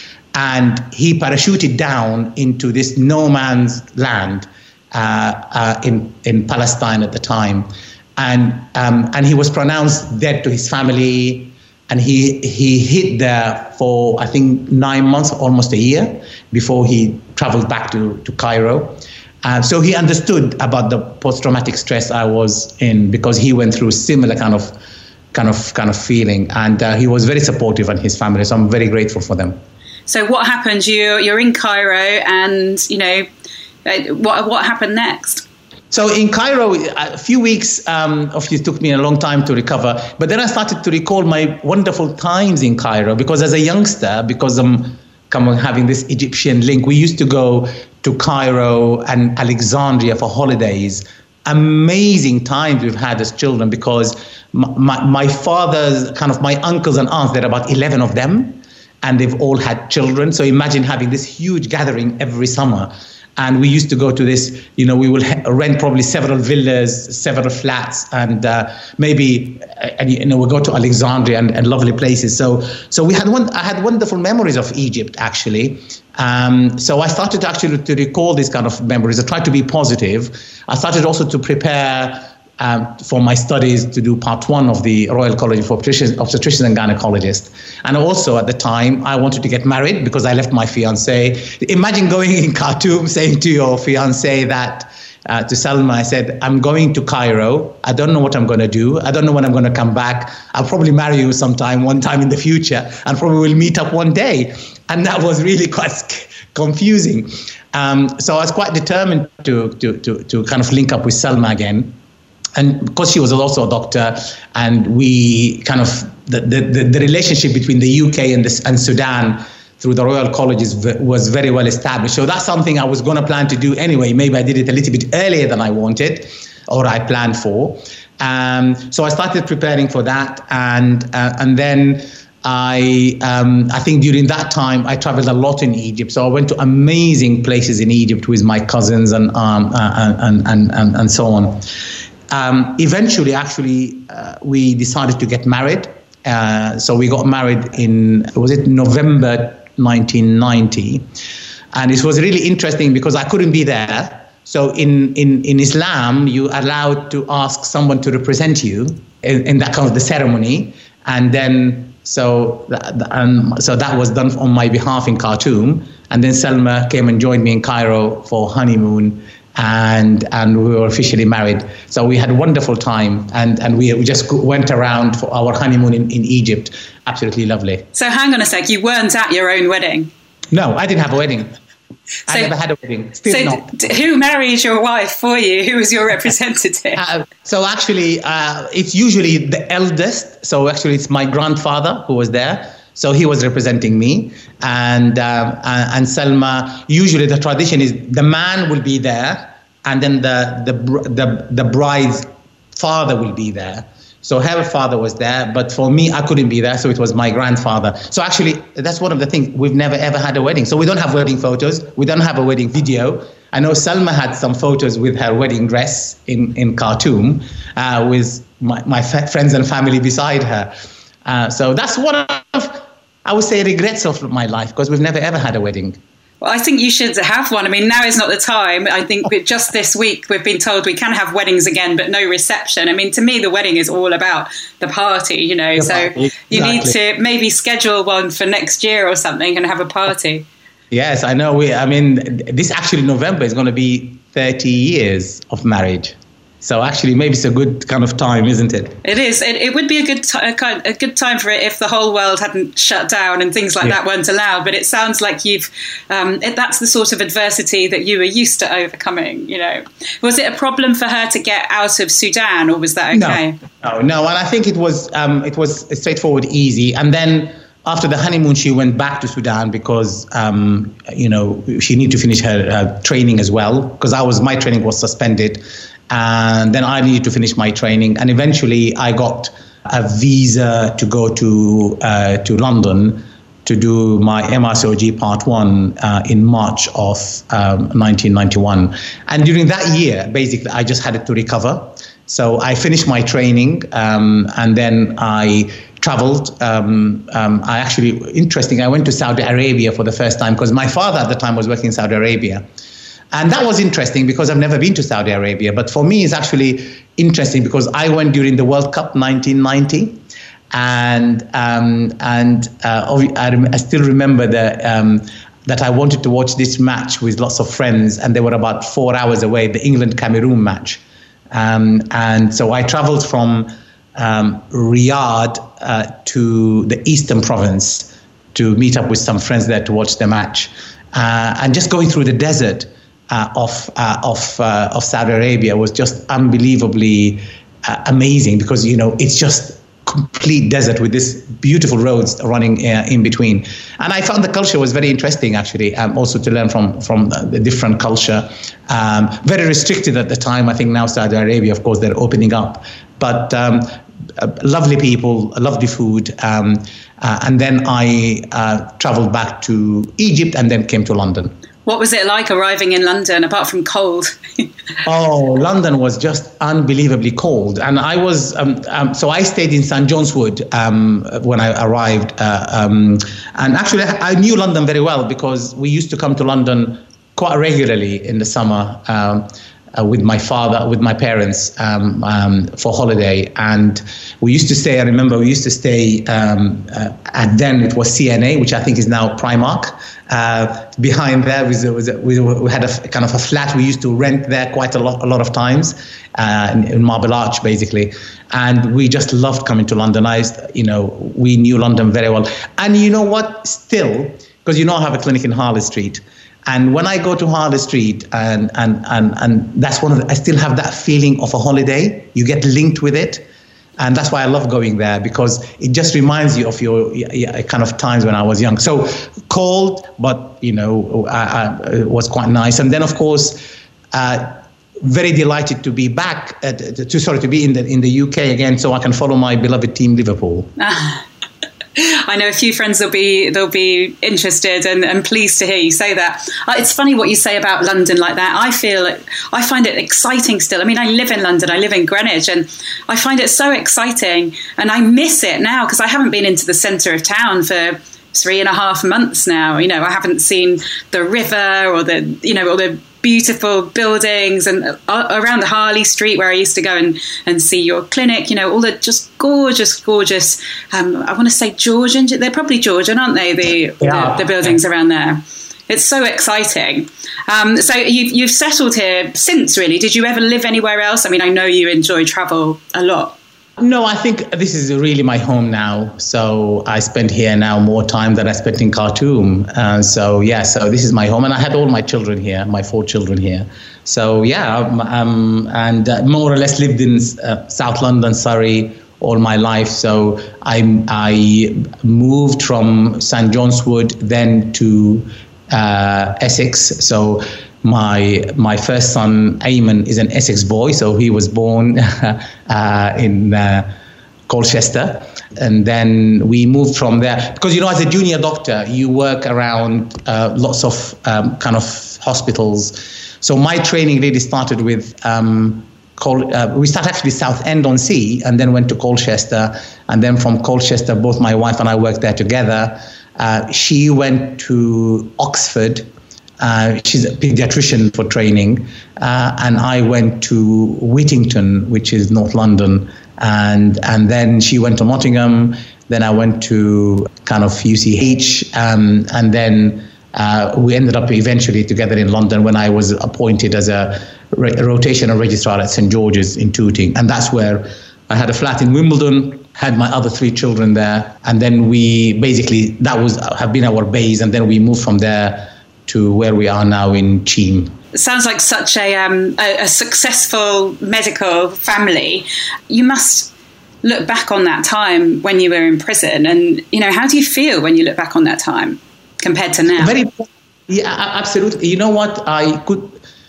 And he parachuted down into this no man's land uh, uh, in, in Palestine at the time. And um, and he was pronounced dead to his family. And he he hid there for, I think, nine months, almost a year, before he traveled back to, to Cairo. Uh, so he understood about the post-traumatic stress I was in, because he went through similar kind of kind of kind of feeling. And uh, he was very supportive, and his family. So I'm very grateful for them. So what happened? You you're in Cairo, and you know what what happened next? So in Cairo, a few weeks um, of it took me a long time to recover. But then I started to recall my wonderful times in Cairo, because as a youngster, because I'm kind of having this Egyptian link, we used to go to Cairo and Alexandria for holidays. Amazing times we've had as children, because my, my, my father's kind of my uncles and aunts, there are about eleven of them, and they've all had children. So imagine having this huge gathering every summer. And we used to go to this, you know, we will ha- rent probably several villas, several flats, and uh, maybe, uh, and, you know, we'll go to Alexandria and, and lovely places. So so we had one, I had wonderful memories of Egypt, actually. Um, so I started to actually to recall these kind of memories. I tried to be positive. I started also to prepare Um, for my studies to do part one of the Royal College of Obstetricians, Obstetricians and Gynecologists. And also at the time, I wanted to get married because I left my fiancé. Imagine going in Khartoum saying to your fiancé that, uh, to Salma, I said, I'm going to Cairo. I don't know what I'm going to do. I don't know when I'm going to come back. I'll probably marry you sometime, one time in the future, and probably we'll meet up one day. And that was really quite confusing. Um, so I was quite determined to, to, to, to kind of link up with Salma again. And because she was also a doctor, and we kind of, the, the, the relationship between the U K and, this, and Sudan through the Royal Colleges was very well established. So that's something I was going to plan to do anyway. Maybe I did it a little bit earlier than I wanted, or I planned for. Um, so I started preparing for that. And uh, and then I um, I think during that time, I traveled a lot in Egypt. So I went to amazing places in Egypt with my cousins and um, uh, and, and, and, and so on. Um, eventually, actually, uh, we decided to get married. Uh, so we got married in, was it November nineteen ninety? And it was really interesting because I couldn't be there. So in, in, in Islam, you're allowed to ask someone to represent you in, in that kind of the ceremony. And then, so, um, so that was done on my behalf in Khartoum. And then Salma came and joined me in Cairo for honeymoon. And and we were officially married. So we had a wonderful time, and, and we, we just went around for our honeymoon in, in Egypt. Absolutely lovely. So hang on a sec, you weren't at your own wedding? No, I didn't have a wedding. So, I never had a wedding. Still so not. D- who married your wife for you? Who was your representative? uh, so actually, uh, it's usually the eldest. So actually, it's my grandfather who was there. So he was representing me, and um, and Salma. Usually, the tradition is the man will be there, and then the the the, the bride's father will be there. So her father was there, but for me, I couldn't be there, so it was my grandfather. So actually, that's one of the things. We've never, ever had a wedding. So we don't have wedding photos. We don't have a wedding video. I know Salma had some photos with her wedding dress in, in Khartoum uh, with my, my f- friends and family beside her. Uh, so that's one of, I would say, regrets of my life, because we've never, ever had a wedding. Well, I think you should have one. I mean, now is not the time. I think just this week we've been told we can have weddings again, but no reception. I mean, to me, the wedding is all about the party, you know. The so party. You exactly. need to maybe schedule one for next year or something and have a party. Yes, I know. We. I mean, this actually November is going to be thirty years of marriage. So actually, maybe it's a good kind of time, isn't it? It is. It, it would be a good t- a, kind, a good time for it if the whole world hadn't shut down and things like yeah. that weren't allowed. But it sounds like you've um, it, that's the sort of adversity that you were used to overcoming. You know, was it a problem for her to get out of Sudan, or was that okay? No, no, no. And I think it was um, it was straightforward, easy. And then after the honeymoon, she went back to Sudan because um, you know she needed to finish her uh, training as well. Because I was my training was suspended. And then I needed to finish my training. And eventually I got a visa to go to uh, to London to do my M R C O G Part one uh, in March of um, nineteen ninety-one. And during that year, basically, I just had to recover. So I finished my training um, and then I traveled. Um, um, I actually, interesting, I went to Saudi Arabia for the first time because my father at the time was working in Saudi Arabia. And that was interesting because I've never been to Saudi Arabia. But for me, it's actually interesting because I went during the World Cup nineteen ninety. And um, and uh, I, rem- I still remember the, um, that I wanted to watch this match with lots of friends. And they were about four hours away, the England-Cameroon match. Um, and so I traveled from um, Riyadh uh, to the Eastern Province to meet up with some friends there to watch the match. Uh, and just going through the desert Uh, of uh, of uh, of Saudi Arabia was just unbelievably uh, amazing because you know it's just complete desert with this beautiful roads running uh, in between, and I found the culture was very interesting actually, um, also to learn from from the, the different culture. Um, very restricted at the time. I think now Saudi Arabia, of course, they're opening up, but um, uh, lovely people, lovely food, um, uh, and then I uh, traveled back to Egypt and then came to London. What was it like arriving in London, apart from cold? Oh, London was just unbelievably cold. And I was, um, um, so I stayed in Saint John's Wood um, when I arrived. Uh, um, and actually, I knew London very well because we used to come to London quite regularly in the summer um, uh, with my father, with my parents um, um, for holiday. And we used to stay, I remember we used to stay, um, uh, at then it was C N A, which I think is now Primark. Uh, behind there was, was we, we had a kind of a flat we used to rent there quite a lot a lot of times uh, in, in Marble Arch basically, and we just loved coming to London. I, you know, we knew London very well, and you know what? Still, because you know I have a clinic in Harley Street, and when I go to Harley Street, and and and and that's one of the, I still have that feeling of a holiday. You get linked with it. And that's why I love going there because it just reminds you of your yeah, kind of times when I was young. So cold, but, you know, I, I, it was quite nice. And then, of course, uh, very delighted to be back, at, to sorry, to be in the in the U K again so I can follow my beloved team, Liverpool. I know a few friends will be they'll be interested and, and pleased to hear you say that. Uh, it's funny what you say about London like that. I feel I find it exciting still. I mean, I live in London, I live in Greenwich, and I find it so exciting, and I miss it now because I haven't been into the centre of town for three and a half months now. You know, I haven't seen the river or the you know or the beautiful buildings and uh, around the Harley Street where I used to go and, and see your clinic, you know, all the just gorgeous, gorgeous, um, I want to say Georgian, they're probably Georgian, aren't they, the, yeah. the, the buildings around there. It's so exciting. Um, so you've, you've settled here since, really. Did you ever live anywhere else? I mean, I know you enjoy travel a lot. No, I think this is really my home now. So I spend here now more time than I spent in Khartoum. Uh, so, yeah, so this is my home. And I had all my children here, my four children here. So, yeah, um, um, and uh, more or less lived in uh, South London, Surrey, all my life. So I, I moved from Saint John's Wood then to uh, Essex. So My my first son, Ayman, is an Essex boy, so he was born uh, in uh, Colchester. And then we moved from there. Because, you know, as a junior doctor, you work around uh, lots of um, kind of hospitals. So my training really started with, um, Col- uh, we started actually Southend-on-Sea and then went to Colchester. And then from Colchester, both my wife and I worked there together. Uh, she went to Oxford. Uh, she's a pediatrician for training. Uh, and I went to Whittington, which is North London. And and then she went to Nottingham. Then I went to kind of U C H. Um, and then uh, we ended up eventually together in London when I was appointed as a, re- a rotational registrar at St George's in Tooting. And that's where I had a flat in Wimbledon, had my other three children there. And then we basically, that was have been our base. And then we moved from there to where we are now in Cheam. It sounds like such a, um, a, a successful medical family. You must look back on that time when you were in prison. And, you know, how do you feel when you look back on that time compared to now? Very, yeah, absolutely. You know what? I could...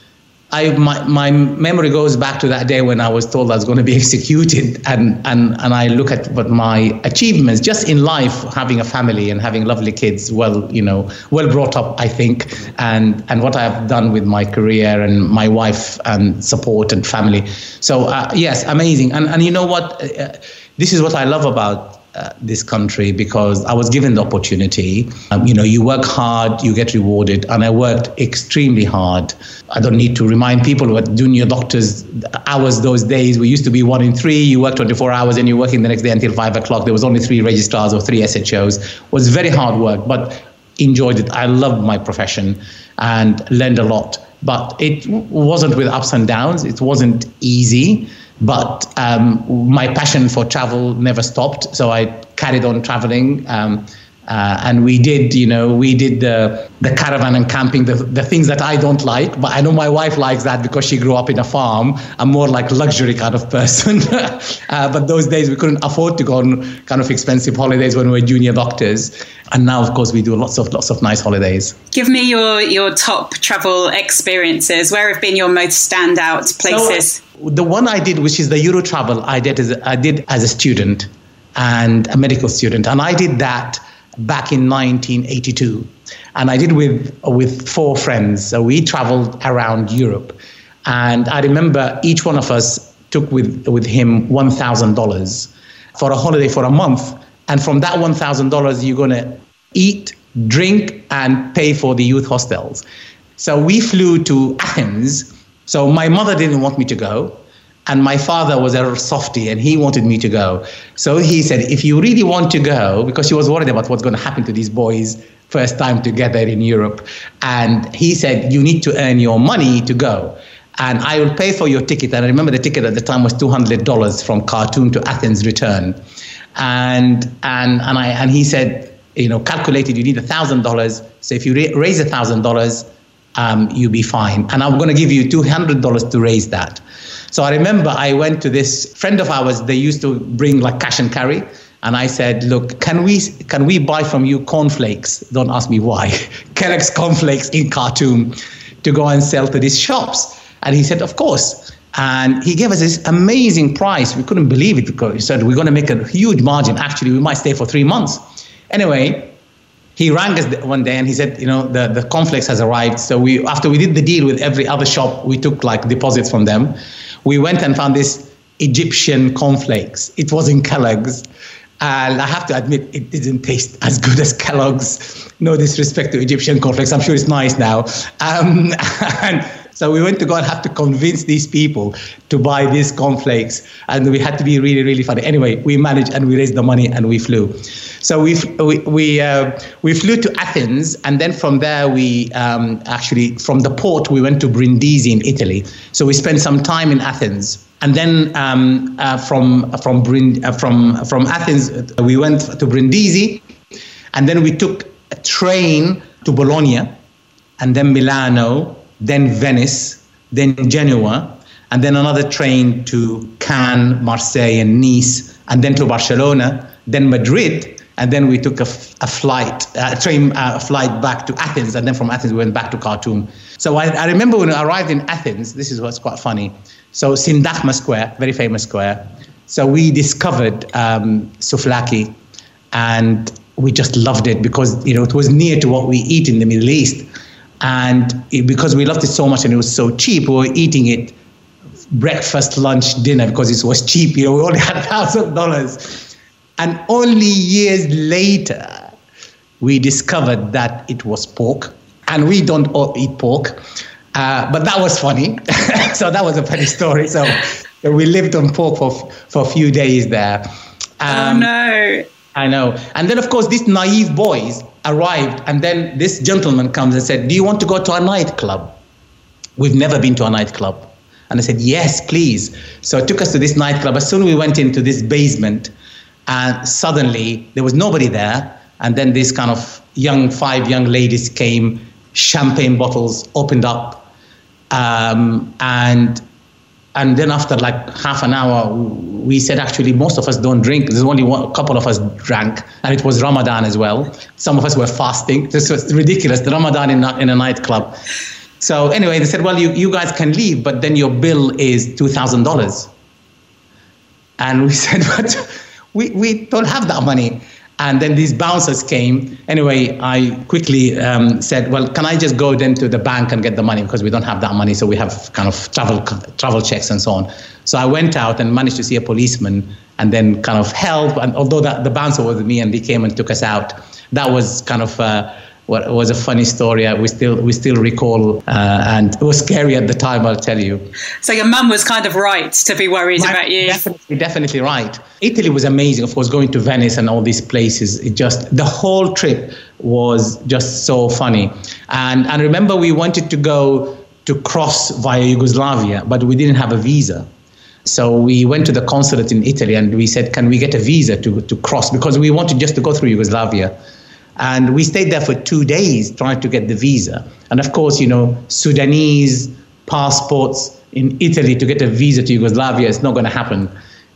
I, my, my memory goes back to that day when I was told I was going to be executed, and, and, and I look at what my achievements just in life, having a family and having lovely kids, well, you know, well brought up, I think, and, and what I've done with my career and my wife and support and family. So, uh, yes, amazing. And, and you know what? Uh, this is what I love about Uh, this country, because I was given the opportunity. Um, you know, you work hard, you get rewarded, and I worked extremely hard. I don't need to remind people what junior doctors hours those days. We used to be one in three. You work twenty-four hours and you're working the next day until five o'clock. There was only three registrars or three S H Os. It was very hard work, but enjoyed it. I loved my profession and learned a lot. But it wasn't with ups and downs. It wasn't easy. But um, my passion for travel never stopped, so I carried on traveling. Um, uh, and we did, you know, we did the the caravan and camping, the, the things that I don't like. But I know my wife likes that because she grew up in a farm. I'm more like luxury kind of person. uh, but those days we couldn't afford to go on kind of expensive holidays when we were junior doctors. And now, of course, we do lots of lots of nice holidays. Give me your, your top travel experiences. Where have been your most standout places? So, the one I did, which is the Euro travel, I did as I did as a student and a medical student, and I did that back in nineteen eighty-two, and I did with with four friends. So we traveled around Europe, and I remember each one of us took with with him one thousand dollars for a holiday for a month, and from that one thousand dollars, you're gonna eat, drink, and pay for the youth hostels. So we flew to Athens. So my mother didn't want me to go, and my father was a softie, and he wanted me to go. So he said, if you really want to go, because she was worried about what's going to happen to these boys first time together in Europe, and he said, you need to earn your money to go, and I will pay for your ticket. And I remember the ticket at the time was two hundred dollars from Khartoum to Athens return. And and and I and he said, you know, calculated, you need one thousand dollars. So if you ra- raise one thousand dollars, Um, you'll be fine. And I'm going to give you two hundred dollars to raise that. So I remember I went to this friend of ours. They used to bring like cash and carry. And I said, look, can we can we buy from you cornflakes? Don't ask me why. Kellogg's cornflakes in Khartoum to go and sell to these shops. And he said, of course. And he gave us this amazing price. We couldn't believe it because he said, we're going to make a huge margin. Actually, we might stay for three months. Anyway, he rang us one day and he said, you know, the, the cornflakes has arrived. So we, after we did the deal with every other shop, we took like deposits from them. We went and found this Egyptian cornflakes. It was in Kellogg's. And I have to admit, it didn't taste as good as Kellogg's. No disrespect to Egyptian cornflakes. I'm sure it's nice now. Um, and so we went to go and have to convince these people to buy these cornflakes. And we had to be really, really funny. Anyway, we managed and we raised the money and we flew. So we we we, uh, we flew to Athens, and then from there we um, actually from the port we went to Brindisi in Italy. So we spent some time in Athens, and then um, uh, from from Brind- uh, from from Athens we went to Brindisi, and then we took a train to Bologna, and then Milano, then Venice, then Genoa, and then another train to Cannes, Marseille, and Nice, and then to Barcelona, then Madrid. And then we took a, f- a flight, a train uh, flight back to Athens. And then from Athens, we went back to Khartoum. So I, I remember when I arrived in Athens, this is what's quite funny. So Sindakma Square, very famous square. So we discovered um, souvlaki, and we just loved it because, you know, it was near to what we eat in the Middle East. And it, because we loved it so much and it was so cheap, we were eating it breakfast, lunch, dinner, because it was cheap. You know, we only had one thousand dollars. And only years later, we discovered that it was pork. And we don't all eat pork. Uh, but that was funny. So that was a funny story. So, so we lived on pork for, for a few days there. Um, oh, no. I know. And then, of course, these naive boys arrived. And then this gentleman comes and said, do you want to go to a nightclub? We've never been to a nightclub. And I said, yes, please. So it took us to this nightclub. As soon as we went into this basement, and suddenly there was nobody there. And then these kind of young, five young ladies came, champagne bottles opened up. Um, and and then after like half an hour, we said, actually, most of us don't drink. There's only one, a couple of us drank. And it was Ramadan as well. Some of us were fasting. This was ridiculous, the Ramadan in, in a nightclub. So anyway, they said, well, you, you guys can leave, but then your bill is two thousand dollars. And we said, but we, we don't have that money. And then these bouncers came. Anyway, I quickly um, said, well, can I just go then to the bank and get the money? Because we don't have that money. So we have kind of travel travel checks and so on. So I went out and managed to see a policeman and then kind of help. And although that, the bouncer was with me and he came and took us out, that was kind of... Uh, What was a funny story. We still we still recall, uh, and it was scary at the time, I'll tell you. So your mum was kind of right to be worried right, about you. Definitely, definitely right. Italy was amazing. Of course, going to Venice and all these places, it just the whole trip was just so funny. And and remember, we wanted to go to cross via Yugoslavia, but we didn't have a visa. So we went to the consulate in Italy and we said, can we get a visa to to cross? Because we wanted just to go through Yugoslavia. And we stayed there for two days trying to get the visa. And of course, you know, Sudanese passports in Italy to get a visa to Yugoslavia is not going to happen.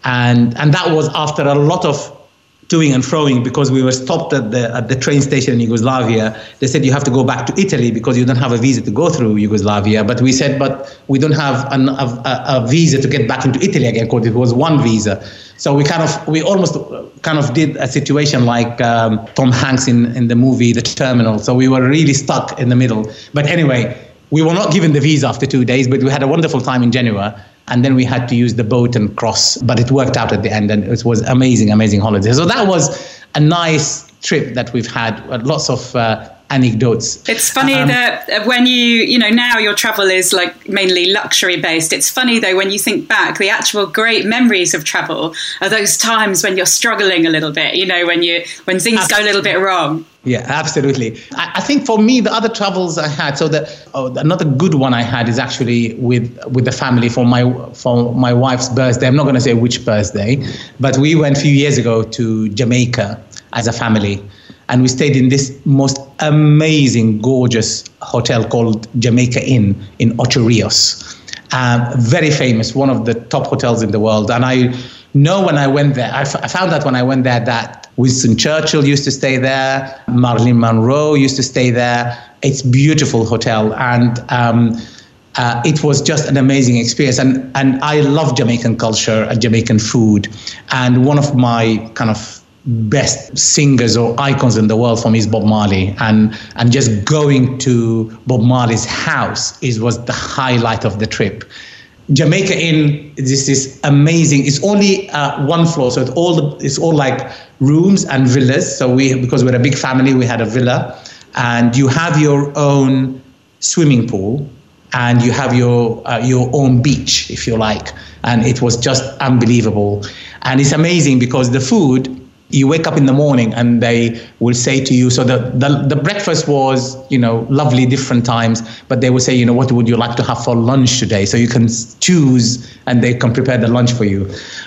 And and that was after a lot of toing and froing, because we were stopped at the at the train station in Yugoslavia. They said you have to go back to Italy because you don't have a visa to go through Yugoslavia. But we said, but we don't have an, a, a visa to get back into Italy again, because it was one visa. So we kind of, we almost kind of did a situation like um, Tom Hanks in, in the movie The Terminal. So we were really stuck in the middle. But anyway, we were not given the visa after two days, but we had a wonderful time in Genoa. And then we had to use the boat and cross, but it worked out at the end, and it was amazing, amazing holiday. So that was a nice trip that we've had, lots of uh, anecdotes. It's funny um, that when you, you know, now your travel is like mainly luxury based. It's funny though, when you think back, the actual great memories of travel are those times when you're struggling a little bit, you know, when you, when things absolutely. go a little bit wrong. Yeah, absolutely. I, I think for me, the other travels I had, so the oh, another good one I had is actually with with the family for my for my wife's birthday. I'm not going to say which birthday, but we went a few years ago to Jamaica as a family. And we stayed in this most amazing, gorgeous hotel called Jamaica Inn in Ocho Rios. Um, very famous, one of the top hotels in the world. And I know when I went there, I, f- I found out when I went there that Winston Churchill used to stay there, Marilyn Monroe used to stay there. It's a beautiful hotel. And um, uh, it was just an amazing experience. And, and I love Jamaican culture and Jamaican food. And one of my kind of best singers or icons in the world for me is Bob Marley, and and just going to Bob Marley's house is was the highlight of the trip. Jamaica Inn, this is amazing. It's only uh, one floor, so it's all the, it's all like rooms and villas. So we, because we're a big family, we had a villa, and you have your own swimming pool, and you have your uh, your own beach, if you like, and it was just unbelievable. And it's amazing because the food. You wake up in the morning and they will say to you, so the, the the breakfast was, you know, lovely, different times, but they will say, you know, what would you like to have for lunch today? So you can choose and they can prepare the lunch for you.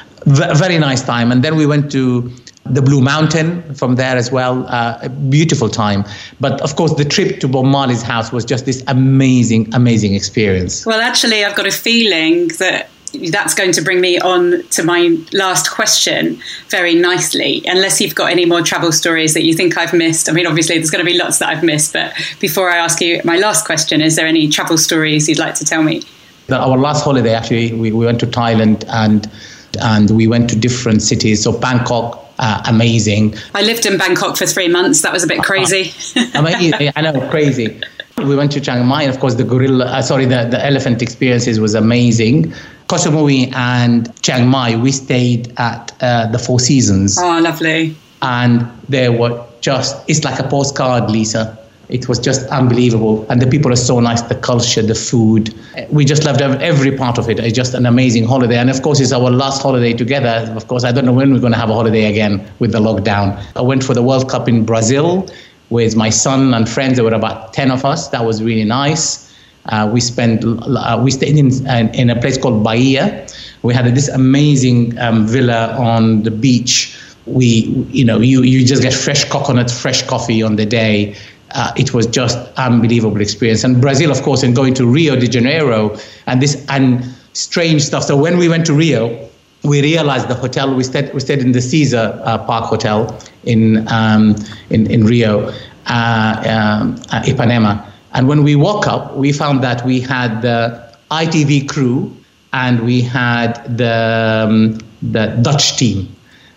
V- very nice time. And then we went to the Blue Mountain from there as well. Uh, a beautiful time. But of course, the trip to Bob Marley's house was just this amazing, amazing experience. Well, actually, I've got a feeling that that's going to bring me on to my last question very nicely, unless you've got any more travel stories that you think I've missed. I mean, obviously, there's going to be lots that I've missed, but before I ask you my last question, is there any travel stories you'd like to tell me? Our last holiday, actually, we, we went to Thailand and and we went to different cities. So Bangkok, uh, amazing. I lived in Bangkok for three months. That was a bit crazy. Amazing. I know, crazy. We went to Chiang Mai, and of course, the gorilla, uh, sorry, the, the elephant experiences was amazing. Koh Samui and Chiang Mai, we stayed at uh, the Four Seasons. Oh, lovely. And there were just, it's like a postcard, Lisa. It was just unbelievable. And the people are so nice, the culture, the food. We just loved every part of it. It's just an amazing holiday. And of course, it's our last holiday together. Of course, I don't know when we're going to have a holiday again with the lockdown. I went for the World Cup in Brazil with my son and friends. There were about ten of us. That was really nice. Uh, we spent, uh, we stayed in, in a place called Bahia. We had this amazing um, villa on the beach. We, you know, you, you just get fresh coconut, fresh coffee on the day. Uh, it was just unbelievable experience. And Brazil, of course, and going to Rio de Janeiro and this and strange stuff. So when we went to Rio, we realized the hotel, we stayed, we stayed in the Caesar uh, Park Hotel in, um, in, in Rio, uh, um, uh, Ipanema. And when we woke up, we found that we had the I T V crew and we had the, um, the Dutch team.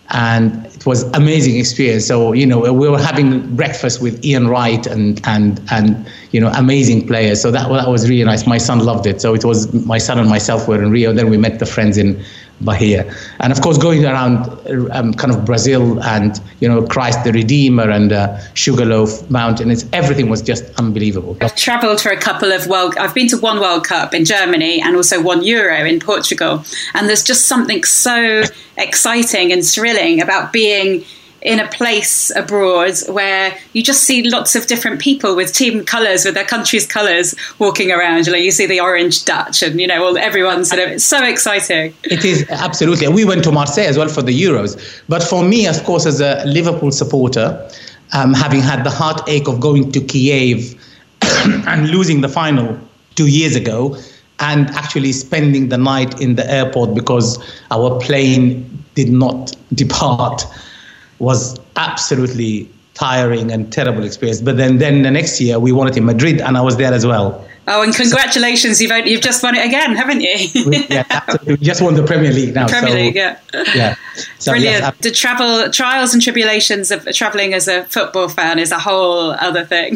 And it was an amazing experience. So, you know, we were having breakfast with Ian Wright and, and, and you know, amazing players. So that, that was really nice. My son loved it. So it was my son and myself were in Rio. Then we met the friends in Bahia. And, of course, going around um, kind of Brazil and, you know, Christ the Redeemer and uh, Sugarloaf Mountain. It's, everything was just unbelievable. I've travelled for a couple of World... I've been to one World Cup in Germany and also one Euro in Portugal. And there's just something so exciting and thrilling about being in a place abroad where you just see lots of different people with team colours, with their country's colours walking around. Like you see the orange Dutch and, you know, well, everyone's sort of, it's so exciting. It is, absolutely. We went to Marseille as well for the Euros. But for me, of course, as a Liverpool supporter, um, having had the heartache of going to Kiev and losing the final two years ago, and actually spending the night in the airport because our plane did not depart, was absolutely tiring and terrible experience. But then, then the next year we won it in Madrid, and I was there as well. Oh, and congratulations! So, you've you've just won it again, haven't you? we, yeah, absolutely. We just won the Premier League now. Premier so, League, yeah. Yeah. So, brilliant. Yes, the travel trials and tribulations of traveling as a football fan is a whole other thing.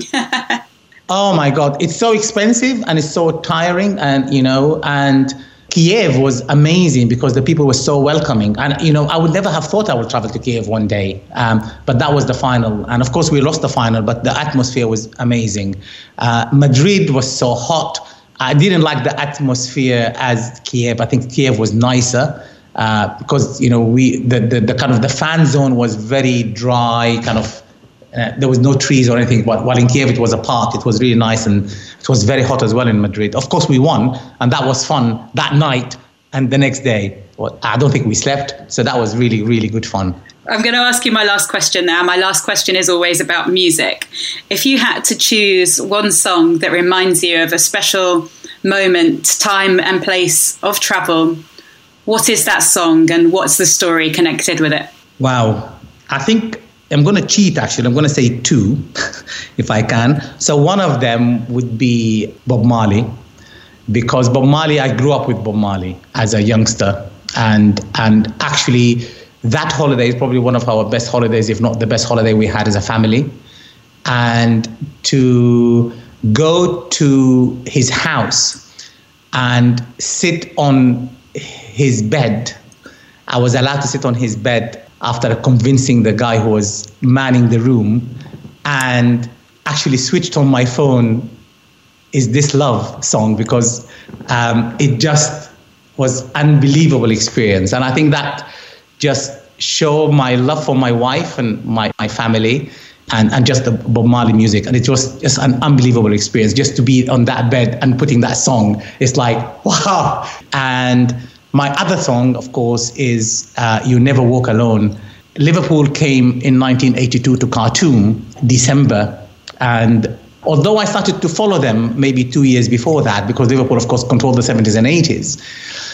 Oh my God, it's so expensive and it's so tiring, and you know, and Kiev was amazing because the people were so welcoming. And, you know, I would never have thought I would travel to Kiev one day. Um, but that was the final. And of course, we lost the final, but the atmosphere was amazing. Uh, Madrid was so hot. I didn't like the atmosphere as Kiev. I think Kiev was nicer uh, because, you know, we the, the, the kind of the fan zone was very dry, kind of. Uh, there was no trees or anything, but while in Kiev it was a park. It was really nice, and it was very hot as well in Madrid. Of course, we won, and that was fun that night and the next day. Well, I don't think we slept, so that was really, really good fun. I'm going to ask you my last question now. My last question is always about music. If you had to choose one song that reminds you of a special moment, time and place of travel, what is that song and what's the story connected with it? Wow. I think I'm going to cheat, actually. I'm going to say two, if I can. So one of them would be Bob Marley, because Bob Marley, I grew up with Bob Marley as a youngster. And and actually, that holiday is probably one of our best holidays, if not the best holiday we had as a family. And to go to his house and sit on his bed, I was allowed to sit on his bed after convincing the guy who was manning the room, and actually switched on my phone Is This Love song, because um, it just was unbelievable experience. And I think that just showed my love for my wife and my, my family, and, and just the Bob Marley music. And it was just an unbelievable experience just to be on that bed and putting that song. It's like, wow. And my other song, of course, is uh, You Never Walk Alone. Liverpool came in nineteen eighty-two to Khartoum, December. And although I started to follow them maybe two years before that, because Liverpool, of course, controlled the seventies and eighties,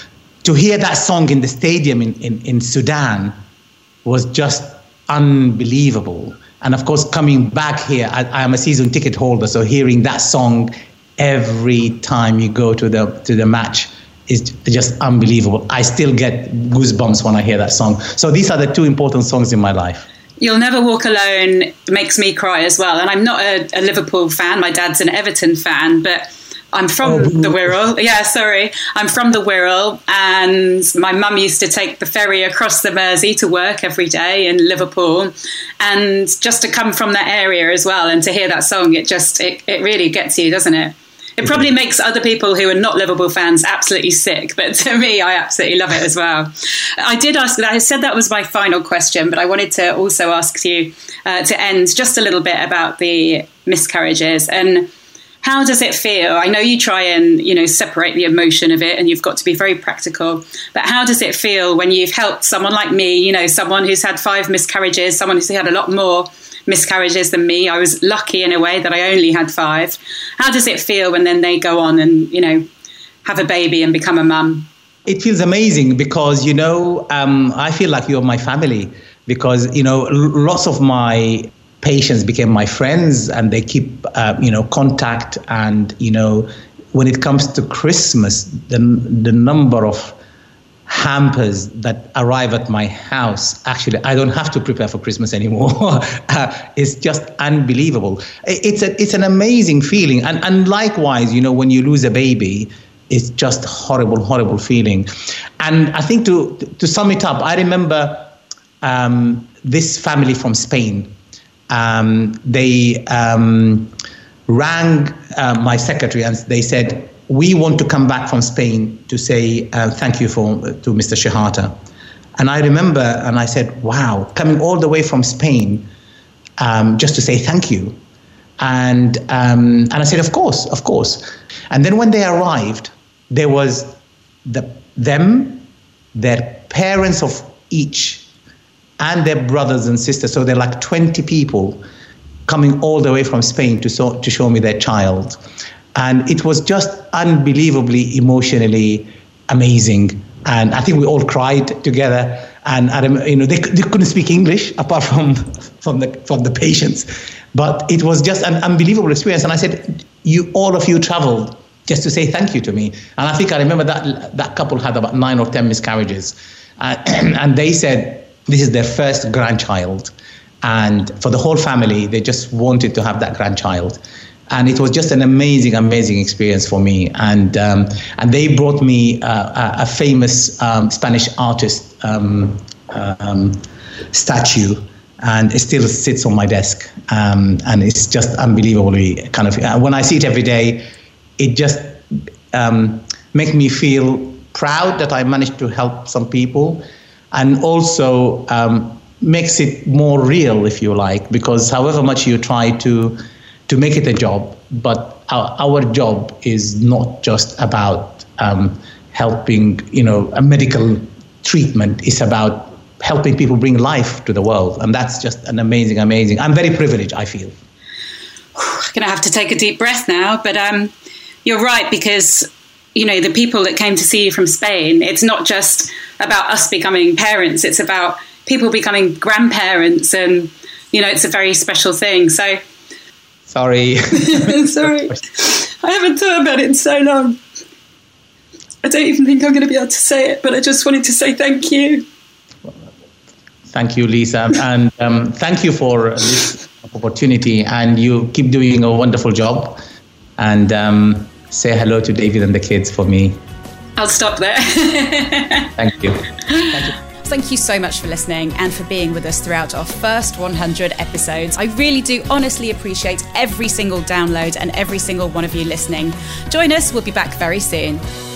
to hear that song in the stadium in, in, in Sudan was just unbelievable. And of course, coming back here, I, I am a season ticket holder, so hearing that song every time you go to the to the match is just unbelievable. I still get goosebumps when I hear that song. So these are the two important songs in my life. You'll Never Walk Alone makes me cry as well. And I'm not a, a Liverpool fan. My dad's an Everton fan, but I'm from oh, the Wirral. Yeah, sorry. I'm from the Wirral, and my mum used to take the ferry across the Mersey to work every day in Liverpool. And just to come from that area as well and to hear that song, it just, it, it really gets you, doesn't it? It probably makes other people who are not Liverpool fans absolutely sick, but to me, I absolutely love it as well. I did ask, I said that was my final question, but I wanted to also ask you uh, to end just a little bit about the miscarriages and how does it feel? I know you try and, you know, separate the emotion of it and you've got to be very practical, but how does it feel when you've helped someone like me, you know, someone who's had five miscarriages, someone who's had a lot more miscarriages than me? I was lucky in a way that I only had five. How does it feel when then they go on and, you know, have a baby and become a mum? It feels amazing because, you know, um, I feel like you're my family because, you know, lots of my patients became my friends and they keep, uh, you know, contact. And, you know, when it comes to Christmas, the, the number of hampers that arrive at my house, actually, I don't have to prepare for Christmas anymore. uh, it's just unbelievable. It's a, it's an amazing feeling. And, and likewise, you know, when you lose a baby, it's just horrible, horrible feeling. And I think to, to sum it up, I remember um, this family from Spain. Um, they um, rang uh, my secretary and they said, we want to come back from Spain to say uh, thank you for to Mister Shehata. And I remember, and I said, wow, coming all the way from Spain um, just to say thank you. And um, and I said, of course, of course. And then when they arrived, there was the them, their parents of each, and their brothers and sisters. So they're like twenty people coming all the way from Spain to so, to show me their child. And it was just unbelievably emotionally amazing. And I think we all cried together. And I, you know, they, they couldn't speak English apart from from the from the patients, but it was just an unbelievable experience. And I said, "You, all of you, traveled just to say thank you to me." And I think I remember that that couple had about nine or ten miscarriages, uh, and they said this is their first grandchild, and for the whole family, they just wanted to have that grandchild. And it was just an amazing, amazing experience for me. And um, and they brought me uh, a, a famous um, Spanish artist um, um, statue, and it still sits on my desk. Um, and it's just unbelievably kind of, uh, when I see it every day, it just um, makes me feel proud that I managed to help some people, and also um, makes it more real, if you like, because however much you try to to make it a job, but our, our job is not just about um, helping, you know, a medical treatment. It's about helping people bring life to the world. And that's just an amazing, amazing, I'm very privileged, I feel. I'm going to have to take a deep breath now, but um, you're right, because, you know, the people that came to see you from Spain, it's not just about us becoming parents, it's about people becoming grandparents, and, you know, it's a very special thing. So, Sorry. Sorry. I haven't thought about it in so long. I don't even think I'm going to be able to say it, but I just wanted to say thank you. Thank you, Lisa. And um, thank you for this opportunity. And you keep doing a wonderful job. And um, say hello to David and the kids for me. I'll stop there. Thank you. Thank you. Thank you so much for listening and for being with us throughout our first one hundred episodes. I really do honestly appreciate every single download and every single one of you listening. Join us, we'll be back very soon.